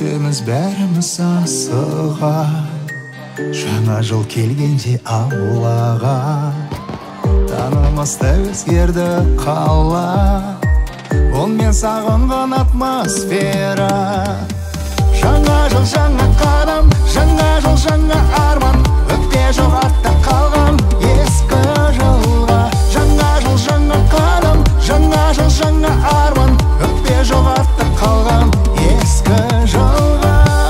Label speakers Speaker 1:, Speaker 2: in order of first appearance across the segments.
Speaker 1: күтеміз бәріміз асыға, жаңа жыл келгенде аулаға. Танымызда өзгерді қала, ол мен сағынған атмосфера. Жаңа жыл жаңа қадам, жаңа жыл жаңа арман, өкпе жоқ артта қалған ескі жылға. Жаңа жыл жаңа қадам, жаңа жыл жаңа арман, өкпе жоқ артта қалған ескі жылға.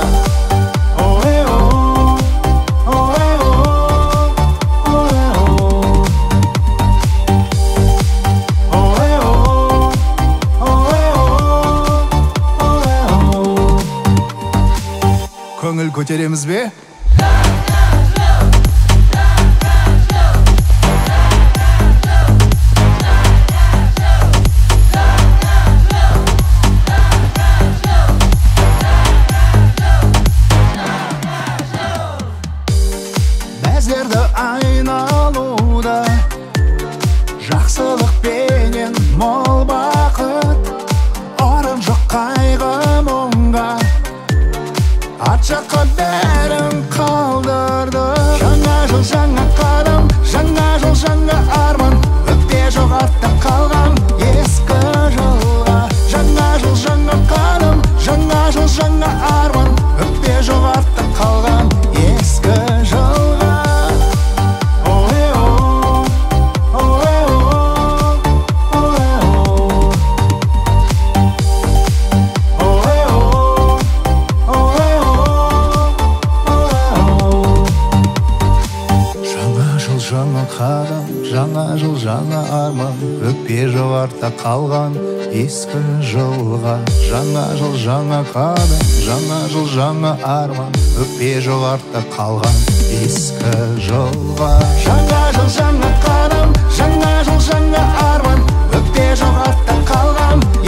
Speaker 1: Көңіл көтереміз бе? Бәзерді айналуда, жақсылық пенен мол бақыт, орын жоқ қайғы мұңға, ат жаққа бәрін қалдырды. Жаңа жыл жаңа қадам, жаңа жыл жаңа арман, өкпе жоқ артта қалған ескі жылға. Жаңа жыл жаңа қадам, жаңа жыл жаңа арман, өкпе жоқ артта қалған ескі жылға. Жаңа қадам, жаңа жыл жаңа арман, өкпе жоқ артта қалған ескі жылға. Жаңа жыл жаңа қадам, жаңа жыл жаңа арман, өкпе жоқ артта қалған ескі жылға. Жаңа жыл жаңа қадам, жаңа жыл жаңа арман, өкпе жоқ артта қалған